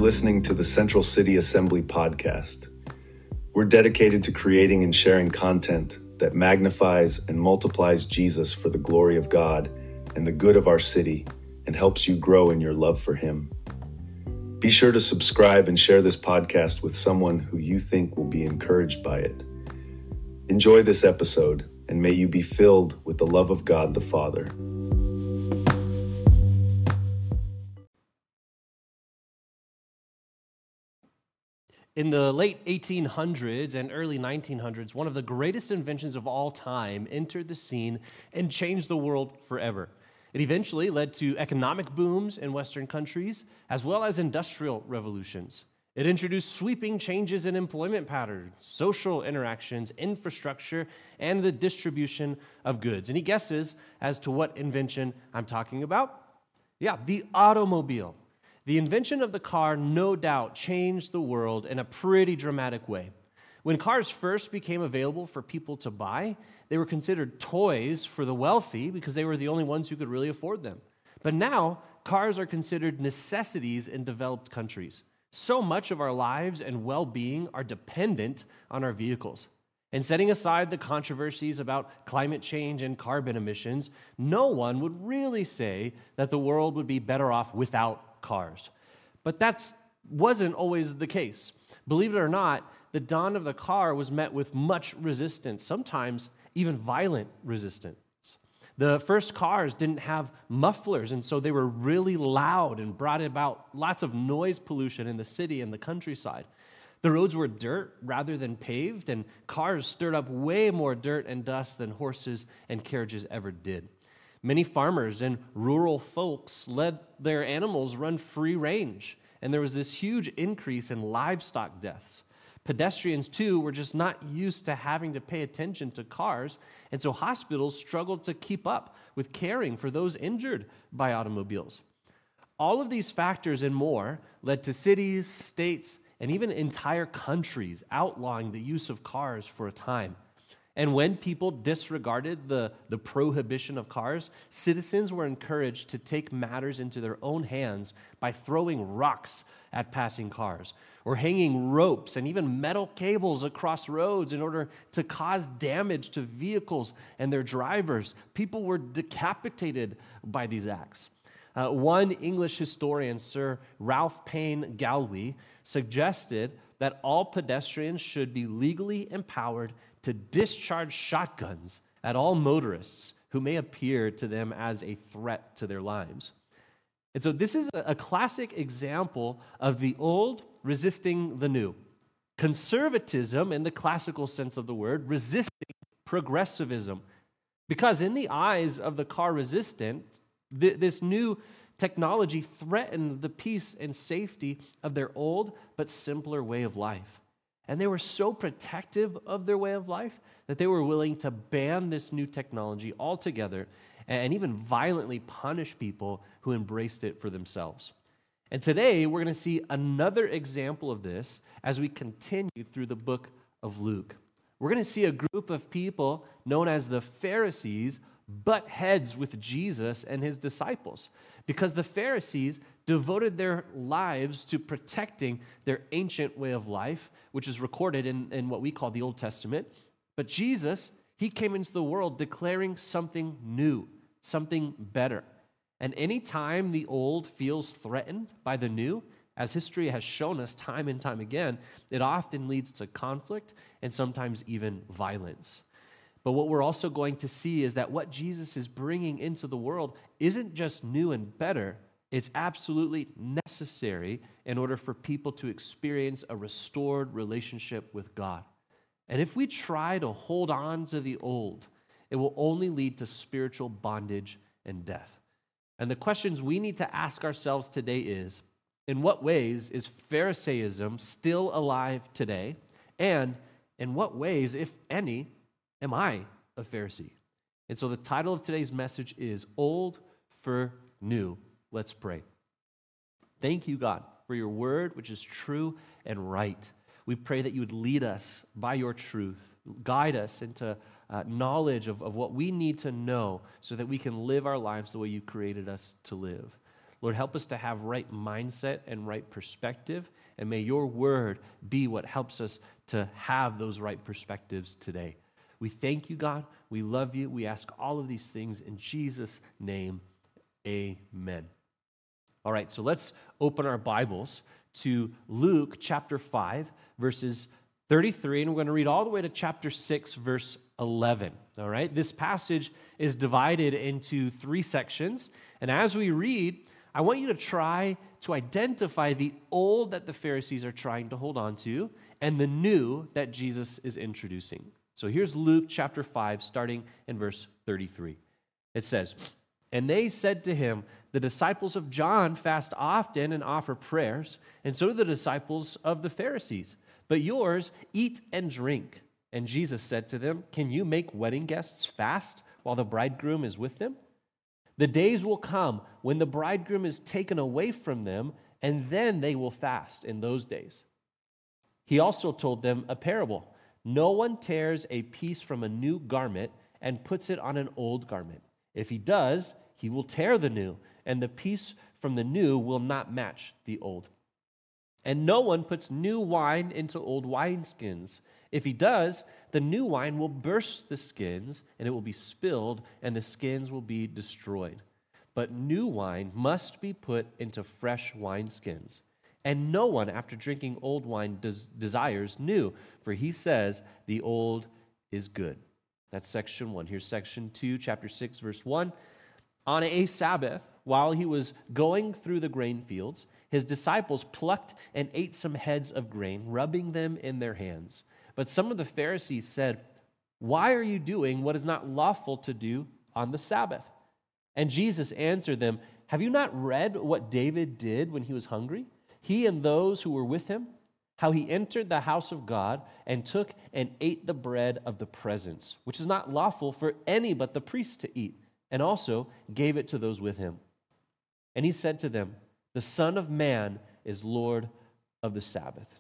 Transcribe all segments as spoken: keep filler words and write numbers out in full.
listening to the Central City Assembly podcast. We're dedicated to creating and sharing content that magnifies and multiplies Jesus for the glory of God and the good of our city, and helps you grow in your love for Him. Be sure to subscribe and share this podcast with someone who you think will be encouraged by it. Enjoy this episode, and may you be filled with the love of God the Father. In the late eighteen hundreds and early nineteen hundreds, one of the greatest inventions of all time entered the scene and changed the world forever. It eventually led to economic booms in Western countries, as well as industrial revolutions. It introduced sweeping changes in employment patterns, social interactions, infrastructure, and the distribution of goods. Any guesses as to what invention I'm talking about? Yeah, the automobile. The invention of the car, no doubt, changed the world in a pretty dramatic way. When cars first became available for people to buy, they were considered toys for the wealthy because they were the only ones who could really afford them. But now, cars are considered necessities in developed countries. So much of our lives and well-being are dependent on our vehicles. And setting aside the controversies about climate change and carbon emissions, no one would really say that the world would be better off without cars. But that wasn't always the case. Believe it or not, the dawn of the car was met with much resistance, sometimes even violent resistance. The first cars didn't have mufflers, and so they were really loud and brought about lots of noise pollution in the city and the countryside. The roads were dirt rather than paved, and cars stirred up way more dirt and dust than horses and carriages ever did. Many farmers and rural folks let their animals run free range, and there was this huge increase in livestock deaths. Pedestrians, too, were just not used to having to pay attention to cars, and so hospitals struggled to keep up with caring for those injured by automobiles. All of these factors and more led to cities, states, and even entire countries outlawing the use of cars for a time. And when people disregarded the, the prohibition of cars, citizens were encouraged to take matters into their own hands by throwing rocks at passing cars, or hanging ropes and even metal cables across roads in order to cause damage to vehicles and their drivers. People were decapitated by these acts. Uh, one English historian, Sir Ralph Payne Galway, suggested that all pedestrians should be legally empowered to discharge shotguns at all motorists who may appear to them as a threat to their lives. And so this is a classic example of the old resisting the new. Conservatism, in the classical sense of the word, resisting progressivism. Because in the eyes of the car resistant, th- this new technology threatened the peace and safety of their old but simpler way of life. And they were so protective of their way of life that they were willing to ban this new technology altogether and even violently punish people who embraced it for themselves. And today, we're going to see another example of this as we continue through the book of Luke. We're going to see a group of people known as the Pharisees butt heads with Jesus and his disciples, because the Pharisees devoted their lives to protecting their ancient way of life, which is recorded in, in what we call the Old Testament. But Jesus, he came into the world declaring something new, something better. And anytime the old feels threatened by the new, as history has shown us time and time again, it often leads to conflict and sometimes even violence. But what we're also going to see is that what Jesus is bringing into the world isn't just new and better, it's absolutely necessary in order for people to experience a restored relationship with God. And if we try to hold on to the old, it will only lead to spiritual bondage and death. And the questions we need to ask ourselves today is, in what ways is Pharisaism still alive today? And in what ways, if any, am I a Pharisee? And so the title of today's message is Old for New. Let's pray. Thank you, God, for your word, which is true and right. We pray that you would lead us by your truth, guide us into uh, knowledge of, of what we need to know so that we can live our lives the way you created us to live. Lord, help us to have right mindset and right perspective, and may your word be what helps us to have those right perspectives today. We thank you, God. We love you. We ask all of these things in Jesus' name. Amen. All right, so let's open our Bibles to Luke chapter five, verses thirty-three, and we're going to read all the way to chapter six, verse eleven. All right, this passage is divided into three sections, and as we read, I want you to try to identify the old that the Pharisees are trying to hold on to and the new that Jesus is introducing. So here's Luke chapter five, starting in verse thirty-three. It says, "And they said to him, the disciples of John fast often and offer prayers, and so do the disciples of the Pharisees. But yours eat and drink. And Jesus said to them, can you make wedding guests fast while the bridegroom is with them? The days will come when the bridegroom is taken away from them, and then they will fast in those days." He also told them a parable. "No one tears a piece from a new garment and puts it on an old garment. If he does, he will tear the new, and the piece from the new will not match the old. And no one puts new wine into old wineskins. If he does, the new wine will burst the skins, and it will be spilled, and the skins will be destroyed. But new wine must be put into fresh wineskins. And no one, after drinking old wine, des- desires new, for he says, the old is good." That's section one. Here's section two, chapter six, verse one. "On a Sabbath, while he was going through the grain fields, his disciples plucked and ate some heads of grain, rubbing them in their hands. But some of the Pharisees said, 'Why are you doing what is not lawful to do on the Sabbath?' And Jesus answered them, 'Have you not read what David did when he was hungry, he and those who were with him? How he entered the house of God and took and ate the bread of the presence, which is not lawful for any but the priests to eat, and also gave it to those with him. And he said to them, the Son of Man is Lord of the Sabbath.'"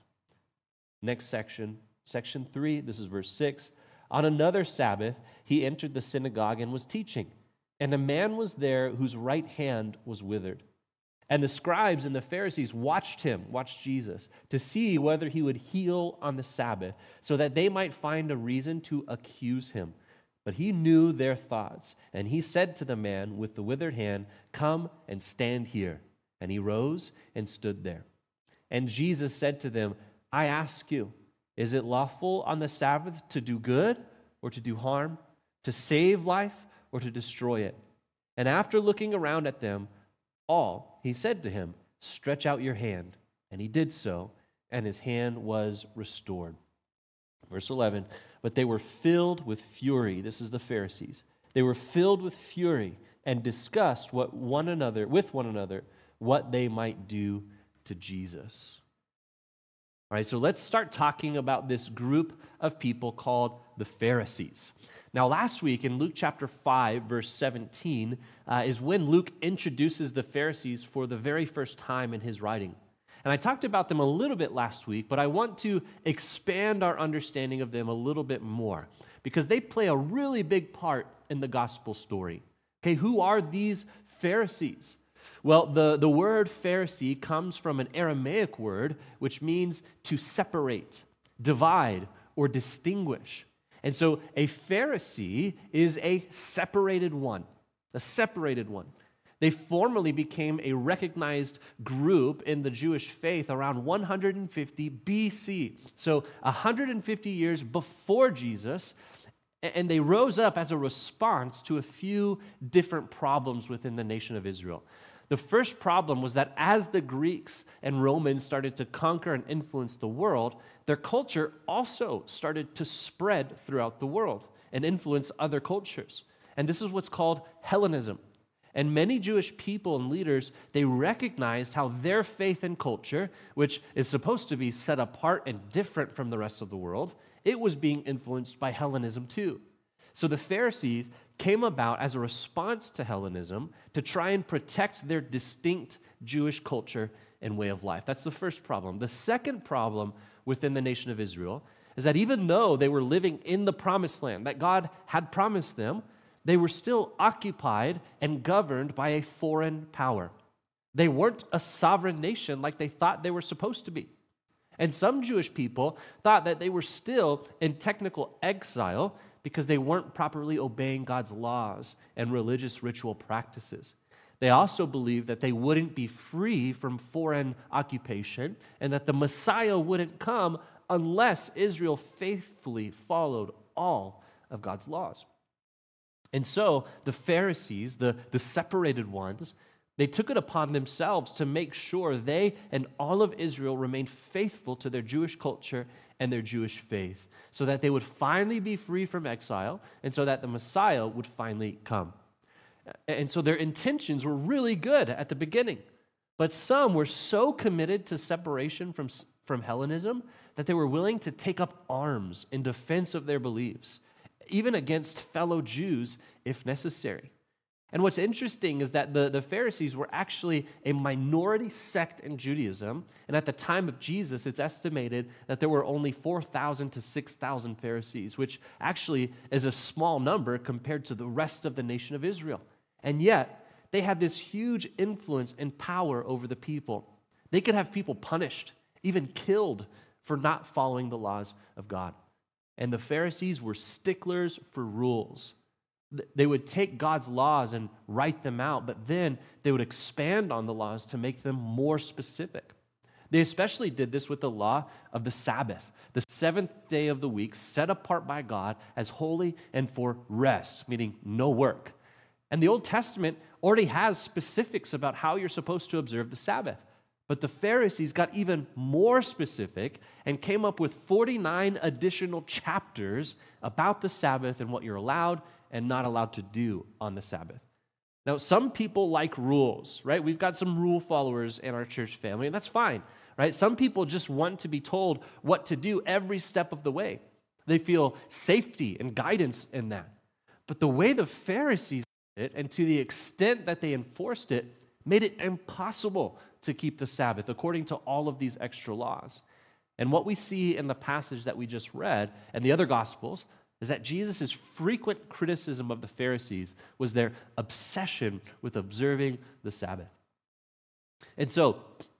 Next section, section three, this is verse six. "On another Sabbath, he entered the synagogue and was teaching. And a man was there whose right hand was withered. And the scribes and the Pharisees watched him, watched Jesus, to see whether he would heal on the Sabbath, so that they might find a reason to accuse him. But he knew their thoughts, and he said to the man with the withered hand, 'Come and stand here.' And he rose and stood there. And Jesus said to them, 'I ask you, is it lawful on the Sabbath to do good or to do harm, to save life or to destroy it?' And after looking around at them all, he said to him, 'Stretch out your hand.' And he did so, and his hand was restored." Verse eleven, "But they were filled with fury." This is the Pharisees. "They were filled with fury and discussed what one another with one another what they might do to Jesus." All right, so let's start talking about this group of people called the Pharisees. Now, last week in Luke chapter five, verse seventeen, uh, is when Luke introduces the Pharisees for the very first time in his writing. And I talked about them a little bit last week, but I want to expand our understanding of them a little bit more because they play a really big part in the gospel story. Okay, who are these Pharisees? Well, the, the word Pharisee comes from an Aramaic word which means to separate, divide, or distinguish. And so a Pharisee is a separated one, a separated one. They formally became a recognized group in the Jewish faith around one hundred fifty B C. So one hundred fifty years before Jesus, and they rose up as a response to a few different problems within the nation of Israel. The first problem was that as the Greeks and Romans started to conquer and influence the world, their culture also started to spread throughout the world and influence other cultures. And this is what's called Hellenism. And many Jewish people and leaders, they recognized how their faith and culture, which is supposed to be set apart and different from the rest of the world, it was being influenced by Hellenism too. So the Pharisees came about as a response to Hellenism to try and protect their distinct Jewish culture and way of life. That's the first problem. The second problem within the nation of Israel is that even though they were living in the promised land that God had promised them, they were still occupied and governed by a foreign power. They weren't a sovereign nation like they thought they were supposed to be. And some Jewish people thought that they were still in technical exile because they weren't properly obeying God's laws and religious ritual practices. They also believed that they wouldn't be free from foreign occupation and that the Messiah wouldn't come unless Israel faithfully followed all of God's laws. And so the Pharisees, the, the separated ones, they took it upon themselves to make sure they and all of Israel remained faithful to their Jewish culture and their Jewish faith, so that they would finally be free from exile and so that the Messiah would finally come. And so their intentions were really good at the beginning, but some were so committed to separation from, from Hellenism that they were willing to take up arms in defense of their beliefs, even against fellow Jews if necessary. And what's interesting is that the, the Pharisees were actually a minority sect in Judaism, and at the time of Jesus, it's estimated that there were only four thousand to six thousand Pharisees, which actually is a small number compared to the rest of the nation of Israel. And yet, they had this huge influence and power over the people. They could have people punished, even killed, for not following the laws of God. And the Pharisees were sticklers for rules. They would take God's laws and write them out, but then they would expand on the laws to make them more specific. They especially did this with the law of the Sabbath, the seventh day of the week set apart by God as holy and for rest, meaning no work. And the Old Testament already has specifics about how you're supposed to observe the Sabbath. But the Pharisees got even more specific and came up with forty-nine additional chapters about the Sabbath and what you're allowed and not allowed to do on the Sabbath. Now, some people like rules, right? We've got some rule followers in our church family, and that's fine, right? Some people just want to be told what to do every step of the way. They feel safety and guidance in that. But the way the Pharisees did it, and to the extent that they enforced it, made it impossible to keep the Sabbath according to all of these extra laws. And what we see in the passage that we just read and the other Gospels is that Jesus' frequent criticism of the Pharisees was their obsession with observing the Sabbath. And so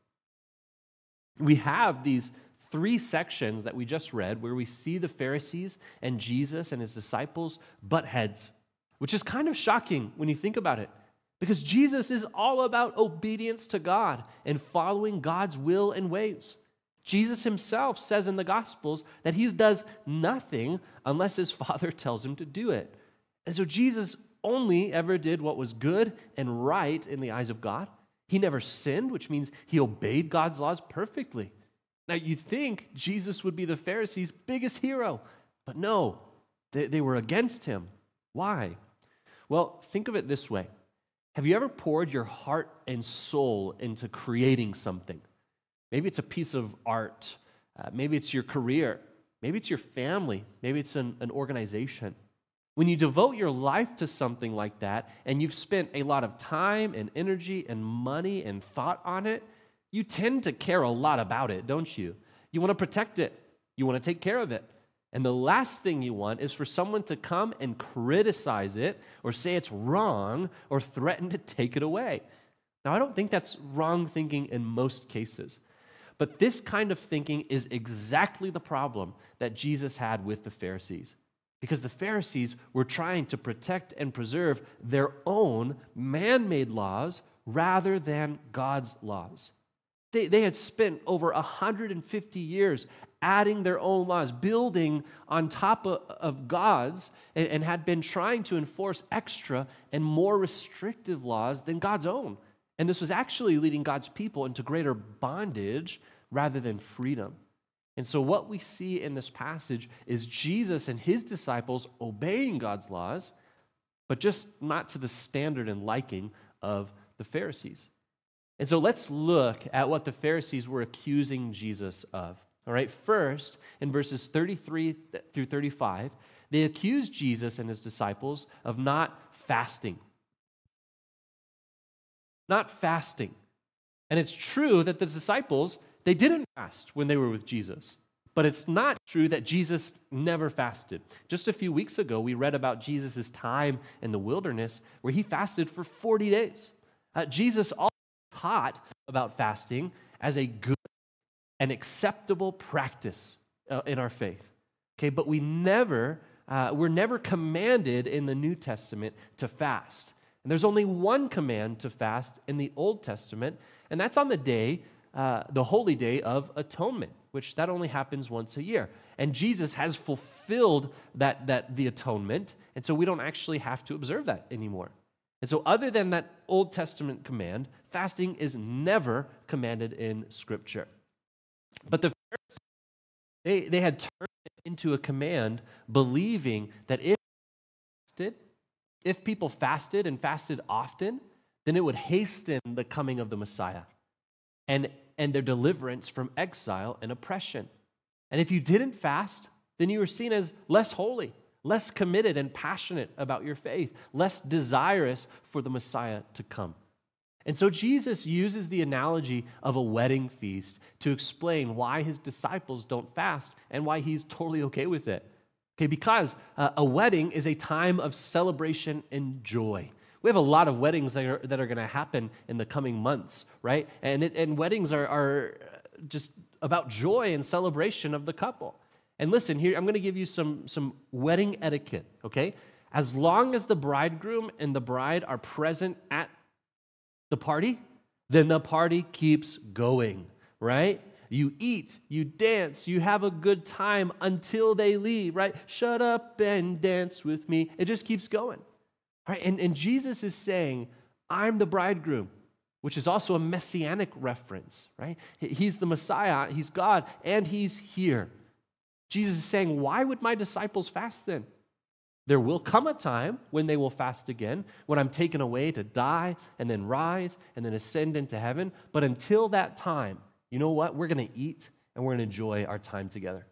we have these three sections that we just read where we see the Pharisees and Jesus and his disciples butt heads, which is kind of shocking when you think about it, because Jesus is all about obedience to God and following God's will and ways. Jesus himself says in the Gospels that he does nothing unless his Father tells him to do it. And so Jesus only ever did what was good and right in the eyes of God. He never sinned, which means he obeyed God's laws perfectly. Now, you think Jesus would be the Pharisees' biggest hero, but no, they, they were against him. Why? Well, think of it this way. Have you ever poured your heart and soul into creating something? Maybe it's a piece of art. Uh, maybe it's your career. Maybe it's your family. Maybe it's an, an organization. When you devote your life to something like that, and you've spent a lot of time and energy and money and thought on it, you tend to care a lot about it, don't you? You want to protect it. You want to take care of it. And the last thing you want is for someone to come and criticize it or say it's wrong or threaten to take it away. Now, I don't think that's wrong thinking in most cases. But this kind of thinking is exactly the problem that Jesus had with the Pharisees. Because the Pharisees were trying to protect and preserve their own man-made laws rather than God's laws. They, they had spent over one hundred fifty years adding their own laws, building on top of, of God's, and, and had been trying to enforce extra and more restrictive laws than God's own. And this was actually leading God's people into greater bondage rather than freedom. And so what we see in this passage is Jesus and his disciples obeying God's laws, but just not to the standard and liking of the Pharisees. And so let's look at what the Pharisees were accusing Jesus of. All right, first, in verses thirty-three through thirty-five, they accused Jesus and his disciples of not fasting. Not fasting. And it's true that the disciples, they didn't fast when they were with Jesus. But it's not true that Jesus never fasted. Just a few weeks ago, we read about Jesus' time in the wilderness where he fasted for forty days. Uh, Jesus also taught about fasting as a good and acceptable practice uh, in our faith. Okay, but we never, uh, we're never commanded in the New Testament to fast. And there's only one command to fast in the Old Testament, and that's on the day, uh, the holy day of atonement, which that only happens once a year. And Jesus has fulfilled that, that the atonement, and so we don't actually have to observe that anymore. And so other than that Old Testament command, fasting is never commanded in Scripture. But the Pharisees, they, they had turned it into a command, believing that if fasted, if people fasted and fasted often, then it would hasten the coming of the Messiah and, and their deliverance from exile and oppression. And if you didn't fast, then you were seen as less holy, less committed and passionate about your faith, less desirous for the Messiah to come. And so Jesus uses the analogy of a wedding feast to explain why his disciples don't fast and why he's totally okay with it. Okay, because uh, a wedding is a time of celebration and joy. We have a lot of weddings that are, that are going to happen in the coming months, right? And, it, and weddings are, are just about joy and celebration of the couple. And listen, here, I'm going to give you some, some wedding etiquette, okay? As long as the bridegroom and the bride are present at the party, then the party keeps going, right? You eat, you dance, you have a good time until they leave, right? Shut up and dance with me. It just keeps going, right? And, and Jesus is saying, I'm the bridegroom, which is also a messianic reference, right? He's the Messiah, he's God, and he's here. Jesus is saying, why would my disciples fast then? There will come a time when they will fast again, when I'm taken away to die and then rise and then ascend into heaven. But until that time, you know what? We're going to eat and we're going to enjoy our time together.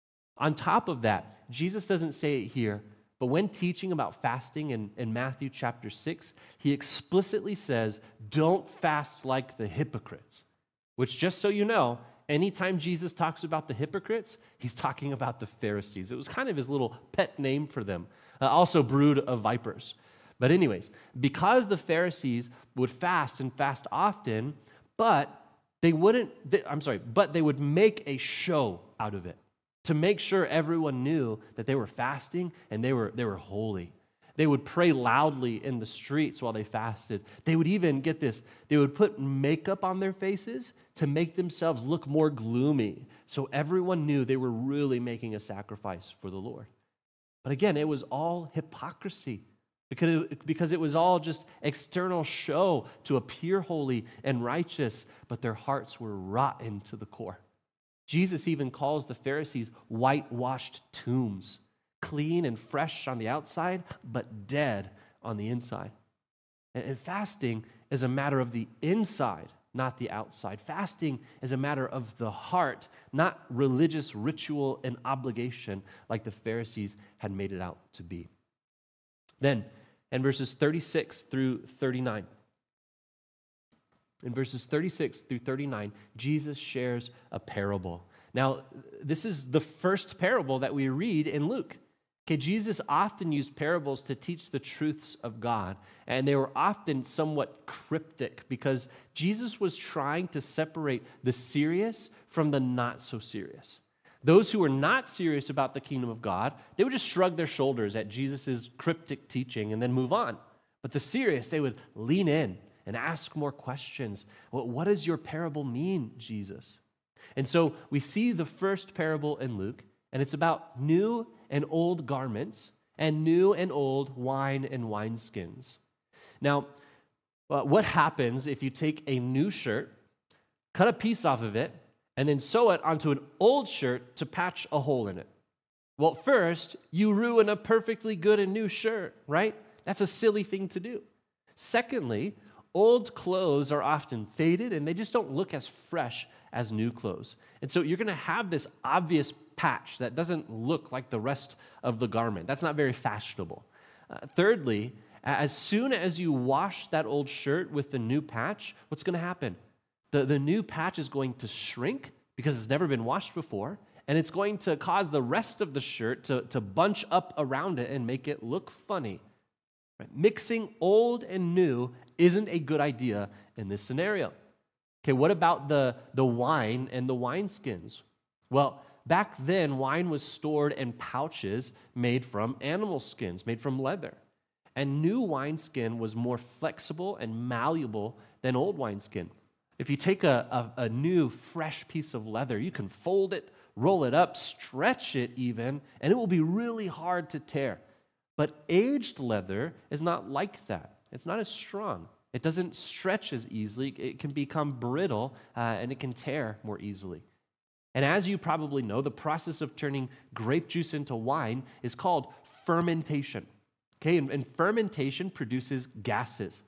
On top of that, Jesus doesn't say it here, but when teaching about fasting in, in Matthew chapter six, he explicitly says, don't fast like the hypocrites, which, just so you know, anytime Jesus talks about the hypocrites, he's talking about the Pharisees. It was kind of his little pet name for them, uh, also brood of vipers. But anyways, because the Pharisees would fast and fast often, but they wouldn't, they, I'm sorry, but they would make a show out of it to make sure everyone knew that they were fasting and they were, they were holy. They would pray loudly in the streets while they fasted. They would even, get this, they would put makeup on their faces to make themselves look more gloomy so everyone knew they were really making a sacrifice for the Lord. But again, it was all hypocrisy because it, because it was all just external show to appear holy and righteous, but their hearts were rotten to the core. Jesus even calls the Pharisees whitewashed tombs, clean and fresh on the outside, but dead on the inside. And fasting is a matter of the inside, not the outside. Fasting is a matter of the heart, not religious ritual and obligation like the Pharisees had made it out to be. Then, in verses thirty-six through thirty-nine, in verses thirty-six through thirty-nine, Jesus shares a parable. Now, this is the first parable that we read in Luke. Okay, Jesus often used parables to teach the truths of God, and they were often somewhat cryptic because Jesus was trying to separate the serious from the not so serious. Those who were not serious about the kingdom of God, they would just shrug their shoulders at Jesus' cryptic teaching and then move on. But the serious, they would lean in and ask more questions. Well, what does your parable mean, Jesus? And so we see the first parable in Luke, and it's about new and old garments and new and old wine and wineskins. Now, uh, what happens if you take a new shirt, cut a piece off of it, and then sew it onto an old shirt to patch a hole in it? Well, first, you ruin a perfectly good and new shirt, right? That's a silly thing to do. Secondly, old clothes are often faded and they just don't look as fresh as new clothes. And so you're going to have this obvious patch that doesn't look like the rest of the garment. That's not very fashionable. Uh, thirdly, as soon as you wash that old shirt with the new patch, what's going to happen? The, the new patch is going to shrink because it's never been washed before, and it's going to cause the rest of the shirt to, to bunch up around it and make it look funny. Right? Mixing old and new isn't a good idea in this scenario. Okay, what about the, the wine and the wineskins? Well, back then, wine was stored in pouches made from animal skins, made from leather. And new wineskin was more flexible and malleable than old wineskin. If you take a, a, a new, fresh piece of leather, you can fold it, roll it up, stretch it even, and it will be really hard to tear. But aged leather is not like that. It's not as strong. It doesn't stretch as easily. It can become brittle, uh, and it can tear more easily. And as you probably know, the process of turning grape juice into wine is called fermentation. Okay, and, and fermentation produces gases.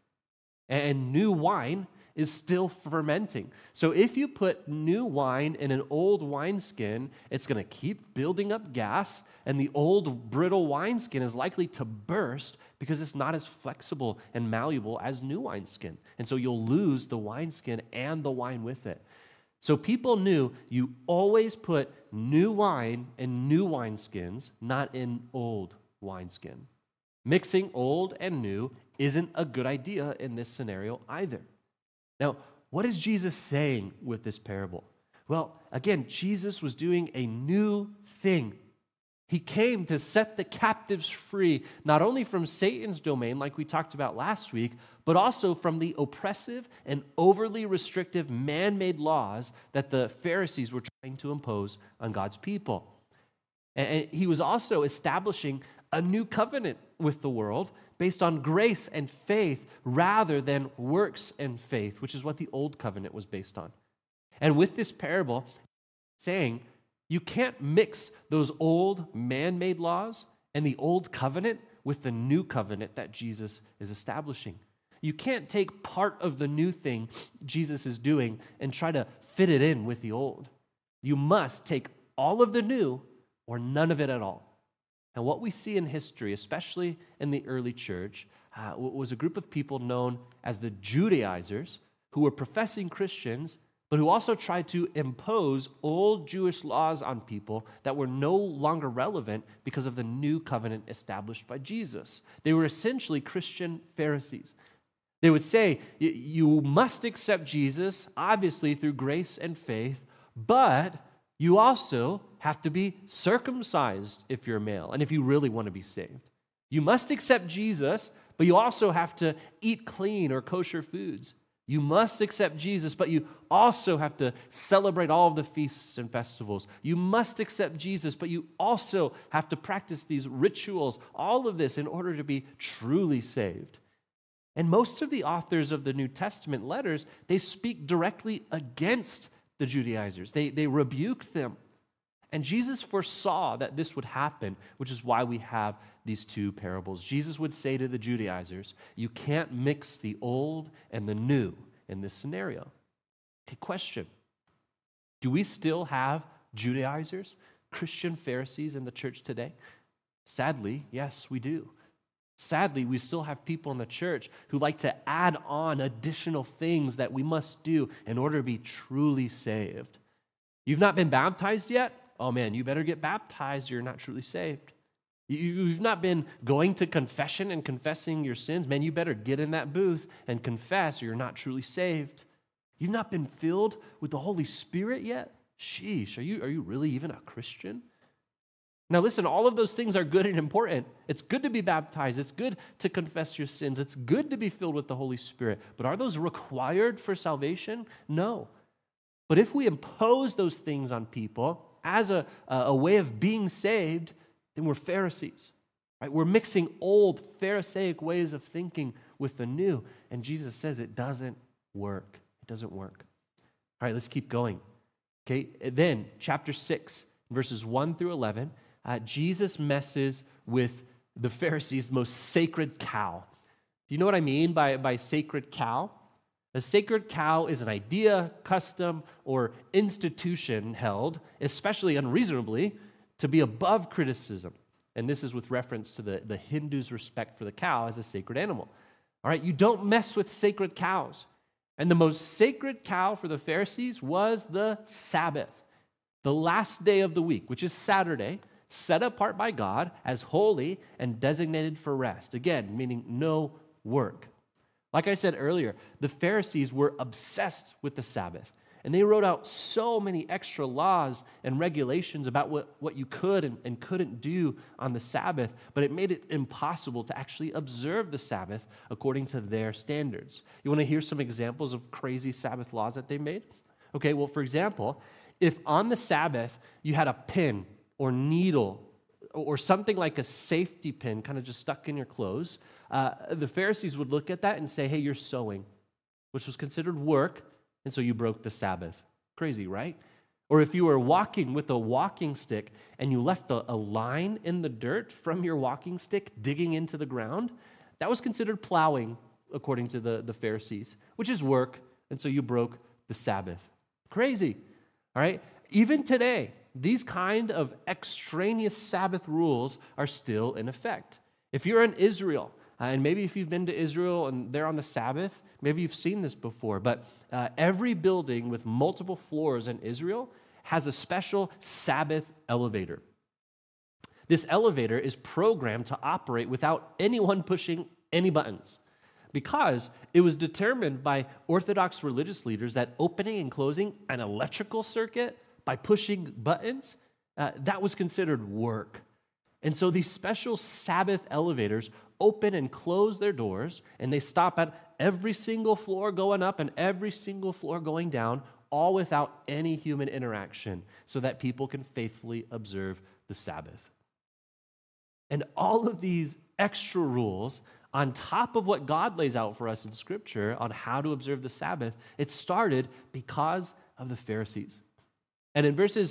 And new wine is still fermenting. So if you put new wine in an old wineskin, it's going to keep building up gas, and the old brittle wineskin is likely to burst because it's not as flexible and malleable as new wineskin. And so you'll lose the wineskin and the wine with it. So people knew you always put new wine in new wineskins, not in old wineskin. Mixing old and new isn't a good idea in this scenario either. Now, what is Jesus saying with this parable? Well, again, Jesus was doing a new thing. He came to set the captives free, not only from Satan's domain, like we talked about last week, but also from the oppressive and overly restrictive man-made laws that the Pharisees were trying to impose on God's people. And he was also establishing a new covenant with the world based on grace and faith rather than works and faith, which is what the old covenant was based on. And with this parable, saying you can't mix those old man-made laws and the old covenant with the new covenant that Jesus is establishing. You can't take part of the new thing Jesus is doing and try to fit it in with the old. You must take all of the new or none of it at all. And what we see in history, especially in the early church, uh, was a group of people known as the Judaizers, who were professing Christians, but who also tried to impose old Jewish laws on people that were no longer relevant because of the new covenant established by Jesus. They were essentially Christian Pharisees. They would say, you must accept Jesus, obviously through grace and faith, but you also have to be circumcised if you're male and if you really want to be saved. You must accept Jesus, but you also have to eat clean or kosher foods. You must accept Jesus, but you also have to celebrate all of the feasts and festivals. You must accept Jesus, but you also have to practice these rituals, all of this in order to be truly saved. And most of the authors of the New Testament letters, they speak directly against the Judaizers. They, they rebuke them. And Jesus foresaw that this would happen, which is why we have these two parables. Jesus would say to the Judaizers, you can't mix the old and the new in this scenario. Okay, question. Do we still have Judaizers, Christian Pharisees in the church today? Sadly, yes, we do. Sadly, we still have people in the church who like to add on additional things that we must do in order to be truly saved. You've not been baptized yet? Oh man, you better get baptized or you're not truly saved. You've not been going to confession and confessing your sins? Man, you better get in that booth and confess or you're not truly saved. You've not been filled with the Holy Spirit yet? Sheesh, are you, are you really even a Christian? Now listen, all of those things are good and important. It's good to be baptized. It's good to confess your sins. It's good to be filled with the Holy Spirit. But are those required for salvation? No. But if we impose those things on people as a, a way of being saved, then we're Pharisees. Right? We're mixing old Pharisaic ways of thinking with the new. And Jesus says it doesn't work. It doesn't work. All right, let's keep going. Okay, then chapter six, verses one through eleven. Uh, Jesus messes with the Pharisees' most sacred cow. Do you know what I mean by, by sacred cow? A sacred cow is an idea, custom, or institution held, especially unreasonably, to be above criticism. And this is with reference to the, the Hindus' respect for the cow as a sacred animal. All right, you don't mess with sacred cows. And the most sacred cow for the Pharisees was the Sabbath, the last day of the week, which is Saturday, set apart by God as holy and designated for rest. Again, meaning no work. Like I said earlier, the Pharisees were obsessed with the Sabbath, and they wrote out so many extra laws and regulations about what, what you could and, and couldn't do on the Sabbath, but it made it impossible to actually observe the Sabbath according to their standards. You want to hear some examples of crazy Sabbath laws that they made? Okay, well, for example, if on the Sabbath you had a pin or needle or something like a safety pin kind of just stuck in your clothes, uh, the Pharisees would look at that and say, hey, you're sewing, which was considered work, and so you broke the Sabbath. Crazy, right? Or if you were walking with a walking stick and you left a, a line in the dirt from your walking stick digging into the ground, that was considered plowing according to the, the Pharisees, which is work, and so you broke the Sabbath. Crazy, all right? Even today, these kind of extraneous Sabbath rules are still in effect. If you're in Israel, uh, and maybe if you've been to Israel and they're on the Sabbath, maybe you've seen this before, but uh, every building with multiple floors in Israel has a special Sabbath elevator. This elevator is programmed to operate without anyone pushing any buttons, because it was determined by Orthodox religious leaders that opening and closing an electrical circuit by pushing buttons, uh, that was considered work. And so these special Sabbath elevators open and close their doors, and they stop at every single floor going up and every single floor going down, all without any human interaction, so that people can faithfully observe the Sabbath. And all of these extra rules, on top of what God lays out for us in Scripture on how to observe the Sabbath, it started because of the Pharisees. And in verses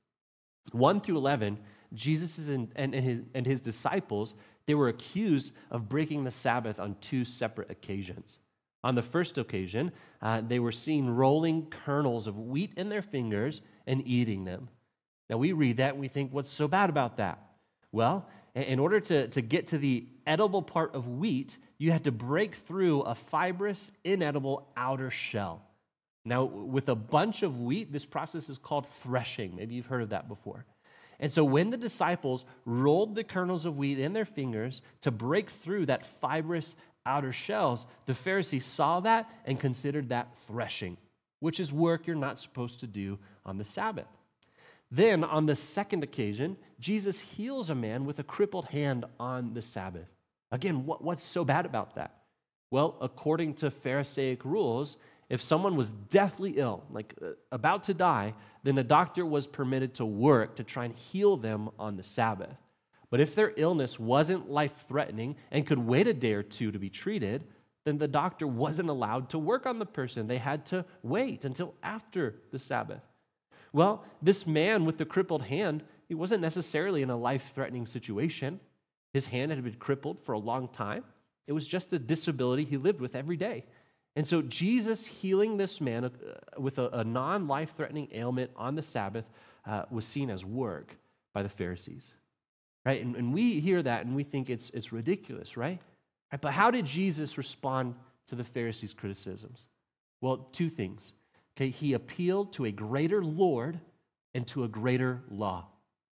one through eleven, Jesus and, and, his, and his disciples, they were accused of breaking the Sabbath on two separate occasions. On the first occasion, uh, they were seen rolling kernels of wheat in their fingers and eating them. Now we read that and we think, what's so bad about that? Well, in order to, to get to the edible part of wheat, you had to break through a fibrous, inedible outer shell. Now, with a bunch of wheat, this process is called threshing. Maybe you've heard of that before. And so when the disciples rolled the kernels of wheat in their fingers to break through that fibrous outer shells, the Pharisees saw that and considered that threshing, which is work you're not supposed to do on the Sabbath. Then, on the second occasion, Jesus heals a man with a crippled hand on the Sabbath. Again, what, what's so bad about that? Well, according to Pharisaic rules, if someone was deathly ill, like uh, about to die, then the doctor was permitted to work to try and heal them on the Sabbath. But if their illness wasn't life-threatening and could wait a day or two to be treated, then the doctor wasn't allowed to work on the person. They had to wait until after the Sabbath. Well, this man with the crippled hand, he wasn't necessarily in a life-threatening situation. His hand had been crippled for a long time. It was just a disability he lived with every day. And so Jesus healing this man uh, with a, a non-life-threatening ailment on the Sabbath uh, was seen as work by the Pharisees, right? And, and we hear that and we think it's, it's ridiculous, right? right? But how did Jesus respond to the Pharisees' criticisms? Well, two things. Okay, he appealed to a greater Lord and to a greater law.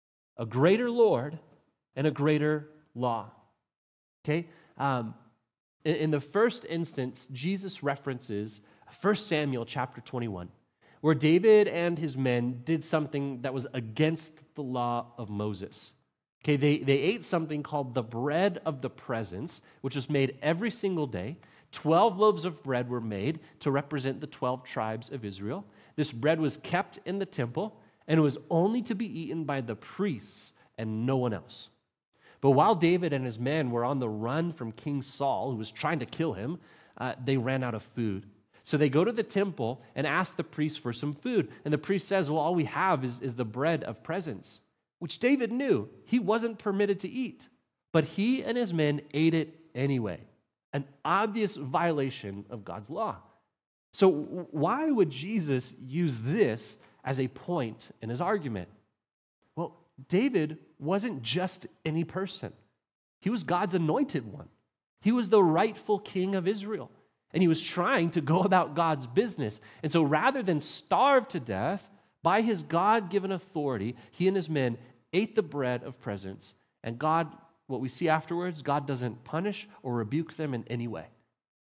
A greater Lord and a greater law. Okay? Um, in, in the first instance, Jesus references First Samuel chapter twenty-one, where David and his men did something that was against the law of Moses. Okay, they, they ate something called the bread of the presence, which was made every single day. Twelve loaves of bread were made to represent the twelve tribes of Israel. This bread was kept in the temple, and it was only to be eaten by the priests and no one else. But while David and his men were on the run from King Saul, who was trying to kill him, uh, they ran out of food. So they go to the temple and ask the priest for some food. And the priest says, well, all we have is, is the bread of presence, which David knew he wasn't permitted to eat. But he and his men ate it anyway. An obvious violation of God's law. So why would Jesus use this as a point in his argument? Well, David wasn't just any person. He was God's anointed one. He was the rightful king of Israel. And he was trying to go about God's business. And so rather than starve to death, by his God-given authority, he and his men ate the bread of presence. And God, what we see afterwards, God doesn't punish or rebuke them in any way.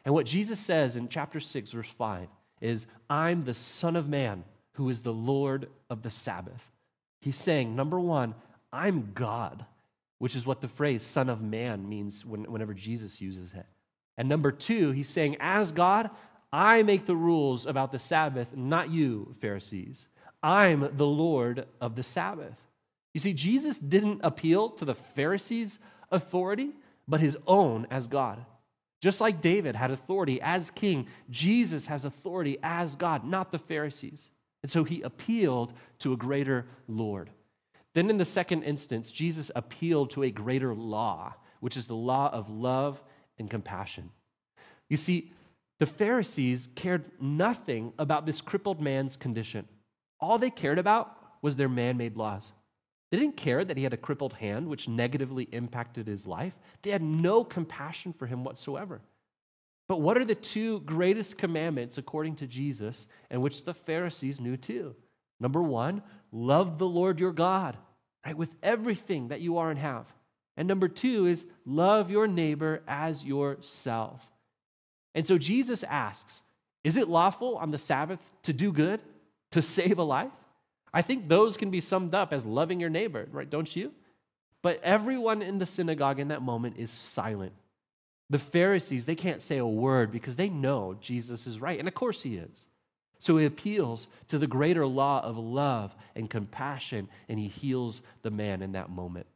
And what Jesus says in chapter six, verse five, is, I'm the Son of Man who is the Lord of the Sabbath. He's saying, number one, I'm God, which is what the phrase Son of Man means when, whenever Jesus uses it. And number two, he's saying, as God, I make the rules about the Sabbath, not you, Pharisees. I'm the Lord of the Sabbath. You see, Jesus didn't appeal to the Pharisees' authority, but his own as God. Just like David had authority as king, Jesus has authority as God, not the Pharisees. And so he appealed to a greater Lord. Then in the second instance, Jesus appealed to a greater law, which is the law of love and compassion. You see, the Pharisees cared nothing about this crippled man's condition. All they cared about was their man-made laws. They didn't care that he had a crippled hand, which negatively impacted his life. They had no compassion for him whatsoever. But what are the two greatest commandments according to Jesus, and which the Pharisees knew too? Number one, love the Lord your God, right, with everything that you are and have. And number two is love your neighbor as yourself. And so Jesus asks, is it lawful on the Sabbath to do good, to save a life? I think those can be summed up as loving your neighbor, right? Don't you? But everyone in the synagogue in that moment is silent. The Pharisees, they can't say a word because they know Jesus is right. And of course he is. So he appeals to the greater law of love and compassion, and he heals the man in that moment.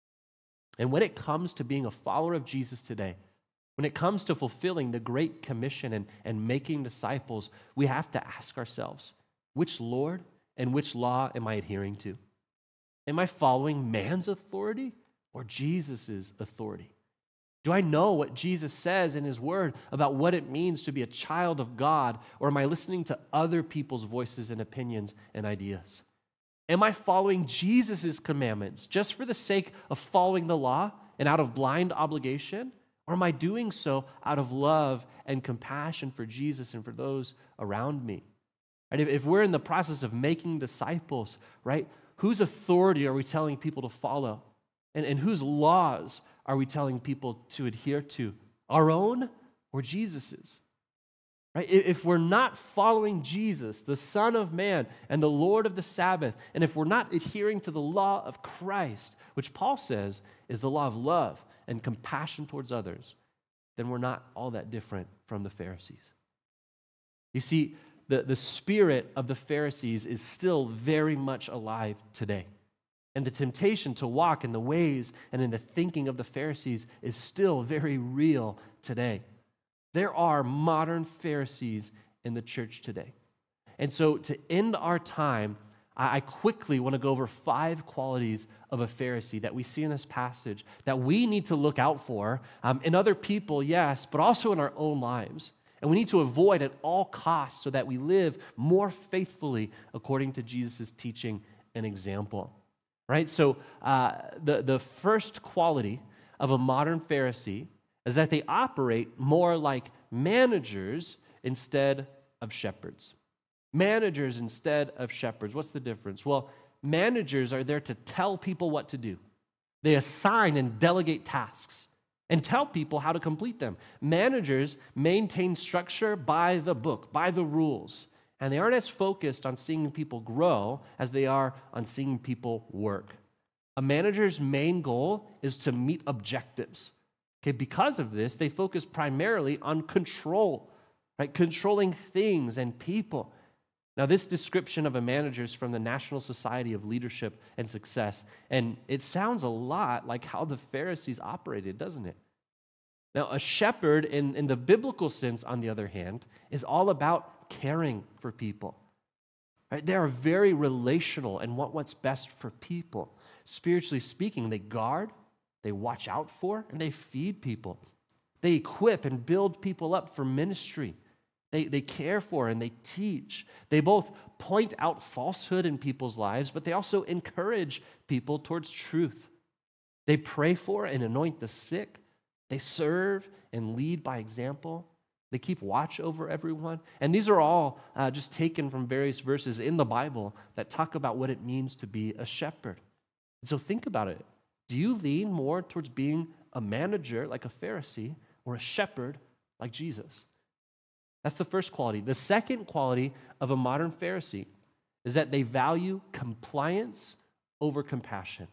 And when it comes to being a follower of Jesus today, when it comes to fulfilling the Great Commission and, and making disciples, we have to ask ourselves, which Lord and which law am I adhering to? Am I following man's authority or Jesus' authority? Do I know what Jesus says in his word about what it means to be a child of God, or am I listening to other people's voices and opinions and ideas? Am I following Jesus' commandments just for the sake of following the law and out of blind obligation? Or am I doing so out of love and compassion for Jesus and for those around me? Right? If, if we're in the process of making disciples, right, whose authority are we telling people to follow? And, and whose laws are we telling people to adhere to? Our own or Jesus's? Right? If we're not following Jesus, the Son of Man and the Lord of the Sabbath, and if we're not adhering to the law of Christ, which Paul says is the law of love and compassion towards others, then we're not all that different from the Pharisees. You see, the, the spirit of the Pharisees is still very much alive today. And the temptation to walk in the ways and in the thinking of the Pharisees is still very real today. There are modern Pharisees in the church today. And so to end our time, I quickly want to go over five qualities of a Pharisee that we see in this passage that we need to look out for um, in other people, yes, but also in our own lives. And we need to avoid at all costs so that we live more faithfully according to Jesus' teaching and example. Right? So uh, the, the first quality of a modern Pharisee is that they operate more like managers instead of shepherds. Managers instead of shepherds. What's the difference? Well, managers are there to tell people what to do. They assign and delegate tasks and tell people how to complete them. Managers maintain structure by the book, by the rules. And they aren't as focused on seeing people grow as they are on seeing people work. A manager's main goal is to meet objectives. Okay, because of this, they focus primarily on control, right? Controlling things and people. Now, this description of a manager is from the National Society of Leadership and Success, and it sounds a lot like how the Pharisees operated, doesn't it? Now, a shepherd, in, in the biblical sense, on the other hand, is all about caring for people. Right? They are very relational and want what's best for people. Spiritually speaking, they guard, they watch out for, and they feed people. They equip and build people up for ministry. They, they care for and they teach. They both point out falsehood in people's lives, but they also encourage people towards truth. They pray for and anoint the sick. They serve and lead by example. They keep watch over everyone. And these are all uh, just taken from various verses in the Bible that talk about what it means to be a shepherd. And so think about it. Do you lean more towards being a manager like a Pharisee or a shepherd like Jesus. That's the first quality. The second quality of a modern Pharisee is that they value compliance over compassion.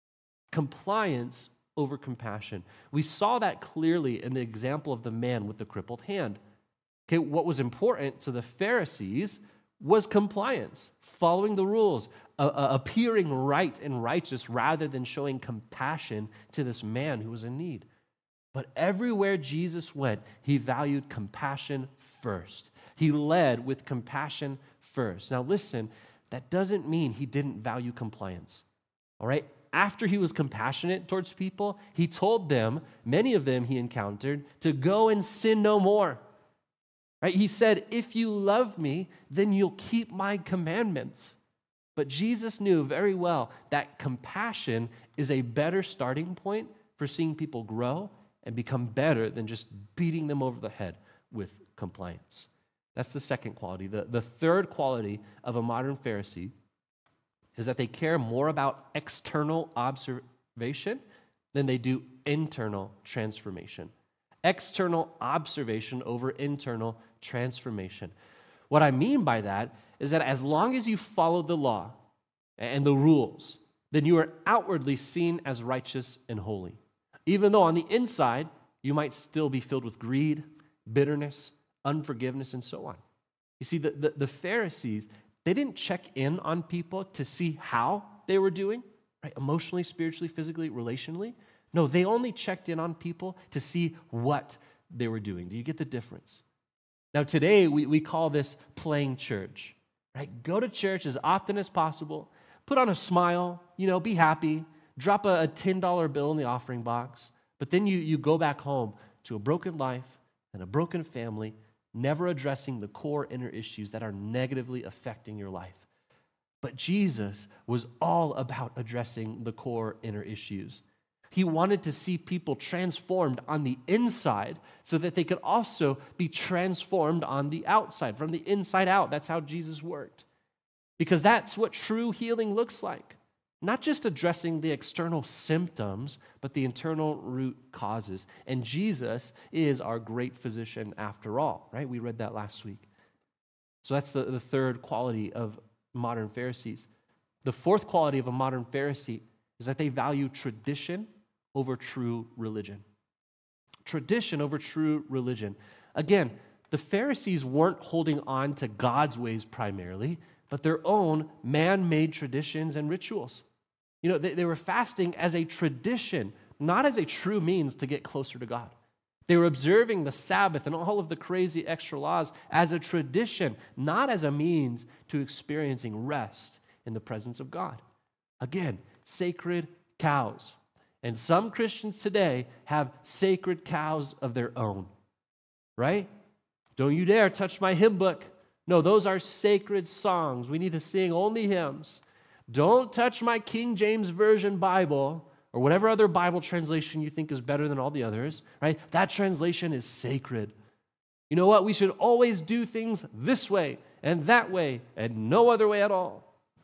Compliance over compassion. We saw that clearly in the example of the man with the crippled hand. Okay, what was important to the Pharisees was compliance, following the rules, uh, uh, appearing right and righteous rather than showing compassion to this man who was in need. But everywhere Jesus went, he valued compassion first. He led with compassion first. Now listen, that doesn't mean he didn't value compliance, all right? After he was compassionate towards people, he told them, many of them he encountered, to go and sin no more. Right? He said, if you love me, then you'll keep my commandments. But Jesus knew very well that compassion is a better starting point for seeing people grow and become better than just beating them over the head with compliance. That's the second quality. The, the third quality of a modern Pharisee is that they care more about external observation than they do internal transformation. External observation over internal transformation. What I mean by that is that as long as you follow the law and the rules, then you are outwardly seen as righteous and holy, even though on the inside you might still be filled with greed, bitterness, unforgiveness, and so on. You see, the, the, the Pharisees, they didn't check in on people to see how they were doing, right? Emotionally, spiritually, physically, relationally. No, they only checked in on people to see what they were doing. Do you get the difference? Now, today, we, we call this playing church, right? Go to church as often as possible, put on a smile, you know, be happy, drop a, a ten dollar bill in the offering box, but then you, you go back home to a broken life and a broken family, never addressing the core inner issues that are negatively affecting your life. But Jesus was all about addressing the core inner issues. He wanted to see people transformed on the inside so that they could also be transformed on the outside, from the inside out. That's how Jesus worked. Because that's what true healing looks like. Not just addressing the external symptoms, but the internal root causes. And Jesus is our great physician after all, right? We read that last week. So that's the, the third quality of modern Pharisees. The fourth quality of a modern Pharisee is that they value tradition over true religion. Tradition over true religion. Again, the Pharisees weren't holding on to God's ways primarily, but their own man-made traditions and rituals. You know, they, they were fasting as a tradition, not as a true means to get closer to God. They were observing the Sabbath and all of the crazy extra laws as a tradition, not as a means to experiencing rest in the presence of God. Again, sacred cows. And some Christians today have sacred cows of their own, right? Don't you dare touch my hymn book. No, those are sacred songs. We need to sing only hymns. Don't touch my King James Version Bible or whatever other Bible translation you think is better than all the others, right? That translation is sacred. You know what? We should always do things this way and that way and no other way at all,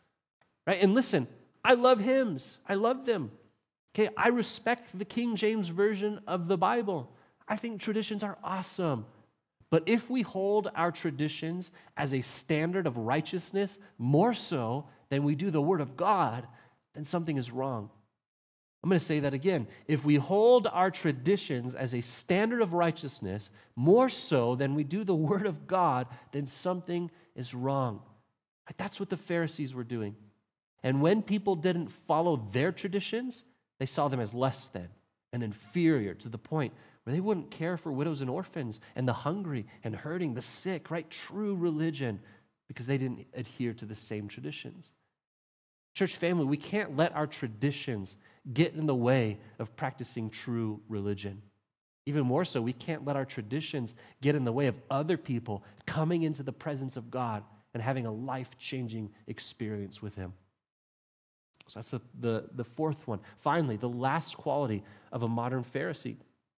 right? And listen, I love hymns. I love them. Okay, I respect the King James Version of the Bible. I think traditions are awesome. But if we hold our traditions as a standard of righteousness more so than we do the Word of God, then something is wrong. I'm going to say that again. If we hold our traditions as a standard of righteousness more so than we do the Word of God, then something is wrong. That's what the Pharisees were doing. And when people didn't follow their traditions, they saw them as less than and inferior to the point where they wouldn't care for widows and orphans and the hungry and hurting, the sick, right? True religion, because they didn't adhere to the same traditions. Church family, we can't let our traditions get in the way of practicing true religion. Even more so, we can't let our traditions get in the way of other people coming into the presence of God and having a life-changing experience with Him. So that's the, the, the fourth one. Finally, the last quality of a modern Pharisee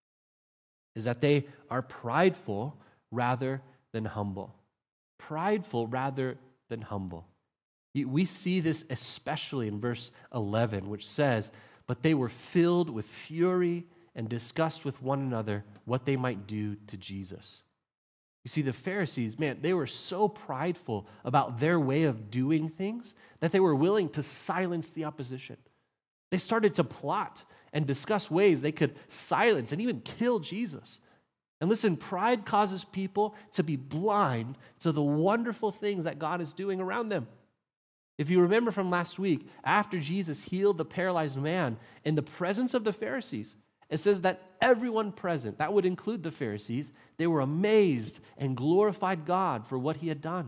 is that they are prideful rather than humble. Prideful rather than humble. We see this especially in verse eleven, which says, "But they were filled with fury and discussed with one another what they might do to Jesus. You see, the Pharisees, man, they were so prideful about their way of doing things that they were willing to silence the opposition. They started to plot and discuss ways they could silence and even kill Jesus. And listen, pride causes people to be blind to the wonderful things that God is doing around them. If you remember from last week, after Jesus healed the paralyzed man in the presence of the Pharisees, it says that everyone present, that would include the Pharisees, they were amazed and glorified God for what he had done.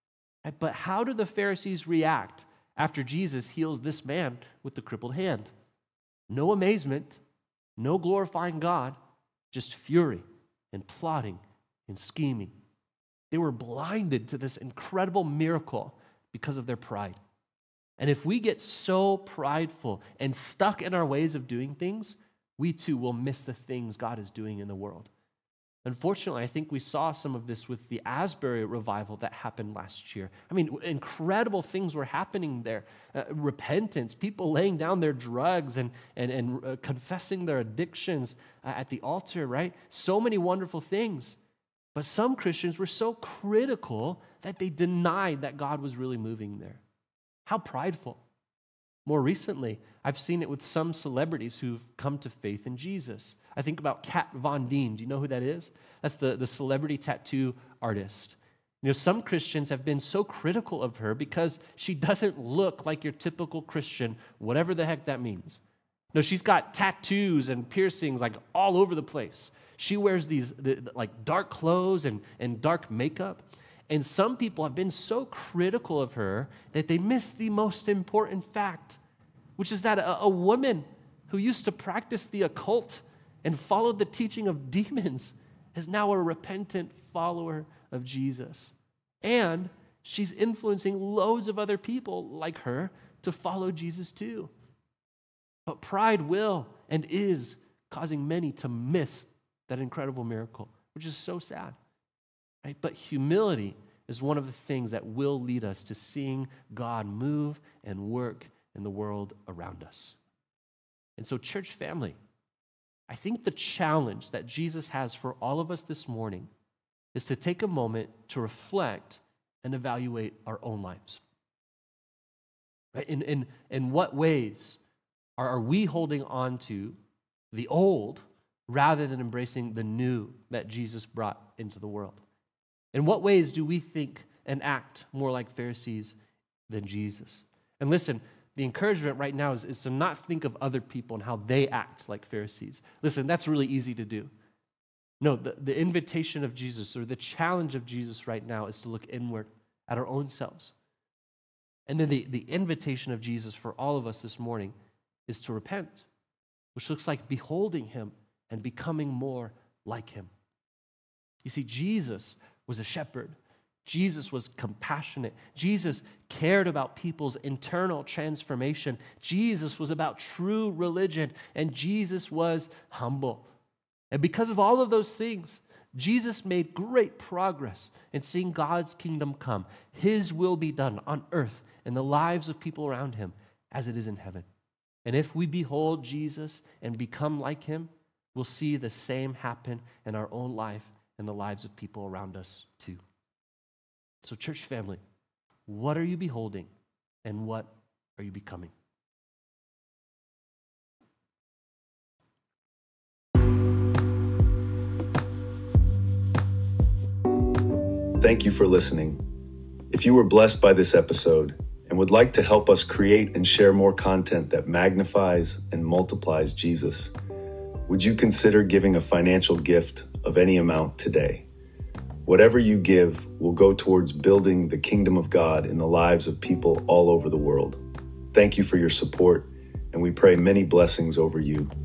But how do the Pharisees react after Jesus heals this man with the crippled hand? No amazement, no glorifying God, just fury and plotting and scheming. They were blinded to this incredible miracle because of their pride. And if we get so prideful and stuck in our ways of doing things, we too will miss the things God is doing in the world. Unfortunately, I think we saw some of this with the Asbury revival that happened last year. I mean, incredible things were happening there. Uh, repentance, people laying down their drugs and, and, and uh, confessing their addictions uh, at the altar, right? So many wonderful things. But some Christians were so critical that they denied that God was really moving there. How prideful. More recently, I've seen it with some celebrities who've come to faith in Jesus. I think about Kat Von D. Do you know who that is? That's the, the celebrity tattoo artist. You know, some Christians have been so critical of her because she doesn't look like your typical Christian, whatever the heck that means. No, she's got tattoos and piercings like all over the place. She wears these the, like dark clothes and, and dark makeup. And some people have been so critical of her that they miss the most important fact, which is that a, a woman who used to practice the occult and followed the teaching of demons is now a repentant follower of Jesus. And she's influencing loads of other people like her to follow Jesus too. But pride will and is causing many to miss that incredible miracle, which is so sad. Right? But humility is one of the things that will lead us to seeing God move and work in the world around us. And so, church family, I think the challenge that Jesus has for all of us this morning is to take a moment to reflect and evaluate our own lives. Right? In, in, in what ways are, are we holding on to the old rather than embracing the new that Jesus brought into the world? In what ways do we think and act more like Pharisees than Jesus? And listen, the encouragement right now is, is to not think of other people and how they act like Pharisees. Listen, that's really easy to do. No, the, the invitation of Jesus or the challenge of Jesus right now is to look inward at our own selves. And then the, the invitation of Jesus for all of us this morning is to repent, which looks like beholding him and becoming more like him. You see, Jesus was a shepherd. Jesus was compassionate. Jesus cared about people's internal transformation. Jesus was about true religion, and Jesus was humble. And because of all of those things, Jesus made great progress in seeing God's kingdom come. His will be done on earth in the lives of people around him as it is in heaven. And if we behold Jesus and become like him, we'll see the same happen in our own life and the lives of people around us too. So church family, what are you beholding and what are you becoming? Thank you for listening. If you were blessed by this episode and would like to help us create and share more content that magnifies and multiplies Jesus, would you consider giving a financial gift of any amount today? Whatever you give will go towards building the kingdom of God in the lives of people all over the world. Thank you for your support, and we pray many blessings over you.